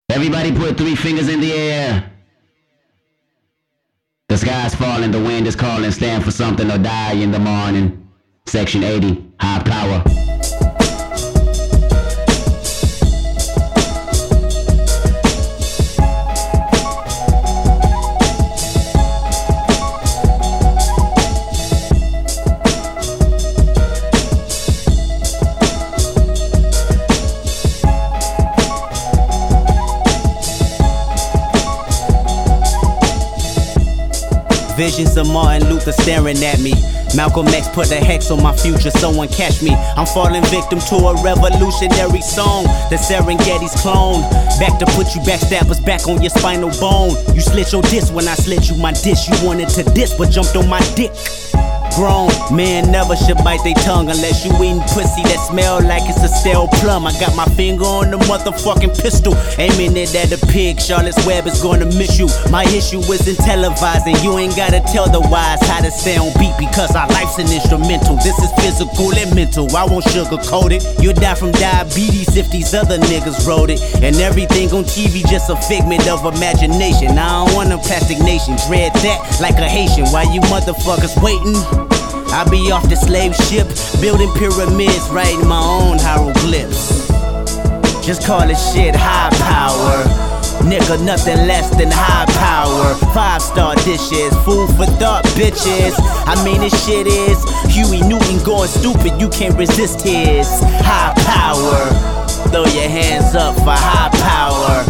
Everybody put 3 fingers in the air. The sky's falling, the wind is calling. Stand for something or die in the morning. Section 80, high power. Visions of Martin Luther staring at me. Malcolm X put a hex on my future, someone catch me. I'm falling victim to a revolutionary song. The Serengeti's clone. Back to put you backstabbers back on your spinal bone. You slit your disc when I slit you my dish. You wanted to diss but jumped on my dick. Grown men never should bite their tongue unless you eating pussy that smell like it's a stale plum. I got my finger on the motherfucking pistol, aiming it at a pig. Charlotte's Web is gonna miss you. My issue isn't televising. You ain't gotta tell the wise how to stay on beat because our life's an instrumental. This is physical and mental. I won't sugarcoat it. You'll die from diabetes if these other niggas wrote it. And everything on TV just a figment of imagination. I don't want a plastic nation. Dread that like a Haitian. While you motherfuckers waiting, I be off the slave ship, building pyramids, writing my own hieroglyphs. Just call it shit high power. Nigga, nothing less than high power. 5-star dishes, food for thought, bitches. I mean, this shit is Huey Newton going stupid, you can't resist his high power. Throw your hands up for high power.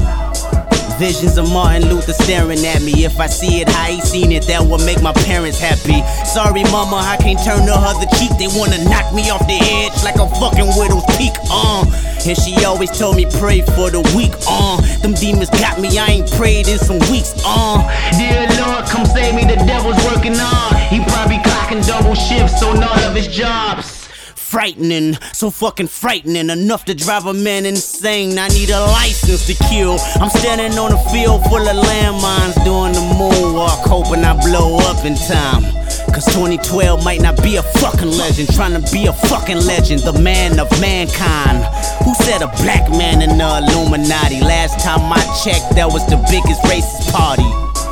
Visions of Martin Luther staring at me. If I see it how he seen it, that will make my parents happy. Sorry mama, I can't turn the other cheek. They wanna knock me off the edge like a fucking widow's peak, And she always told me pray for the weak, Them demons got me, I ain't prayed in some weeks, Dear Lord, come save me, the devil's working on. He probably clocking double shifts on all of his jobs. Frightening, so fucking frightening, enough to drive a man insane. I need a license to kill. I'm standing on a field full of landmines, doing the moonwalk, hoping I blow up in time. Cause 2012 might not be a fucking legend, trying to be a fucking legend, the man of mankind. Who said a black man in the Illuminati? Last time I checked, that was the biggest racist party.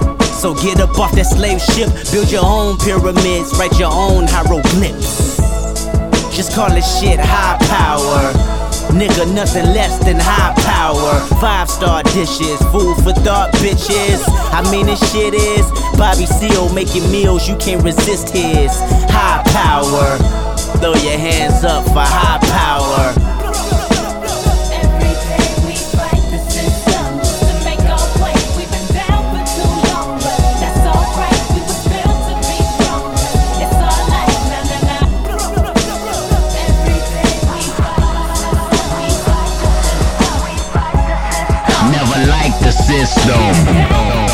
So get up off that slave ship, build your own pyramids, write your own hieroglyphs. Just call it shit high power. Nigga, nothing less than high power. 5-star dishes, food for thought, bitches. I mean, this shit is Bobby Seale making meals, you can't resist his high power. Throw your hands up for high power. The system.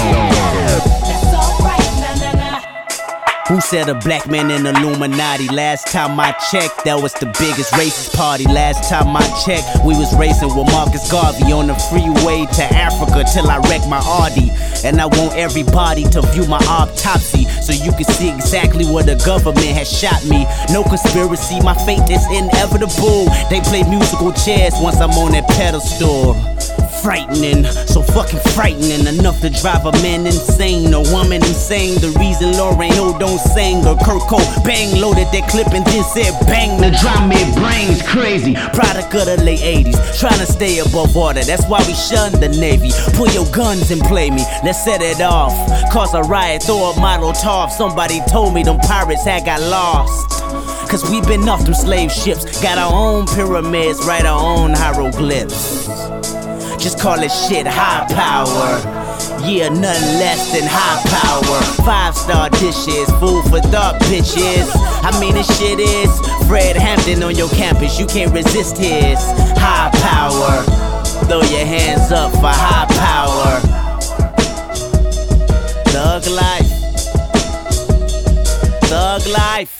Who said a black man in Illuminati? Last time I checked, that was the biggest racist party. Last time I checked, we was racing with Marcus Garvey on the freeway to Africa till I wrecked my Audi. And I want everybody to view my autopsy so you can see exactly where the government has shot me. No conspiracy, my fate is inevitable. They play musical chairs once I'm on that pedestal. Frightening, so fucking frightening, enough to drive a man insane, a woman insane. The reason Lorraine O don't sing, or Kurt Cobain loaded that clip and then said bang. The drum made brains crazy. Product of the late 80s, trying to stay above water. That's why we shun the Navy. Pull your guns and play me, let's set it off. Cause a riot, throw a Molotov. Somebody told me them pirates had got lost. Cause we been off them slave ships, got our own pyramids, write our own hieroglyphs. Just call it shit high power. Yeah, nothing less than high power. 5-star dishes, food for thought, bitches. I mean, this shit is Fred Hampton on your campus, you can't resist his high power. Throw your hands up for high power. Thug life. Thug life.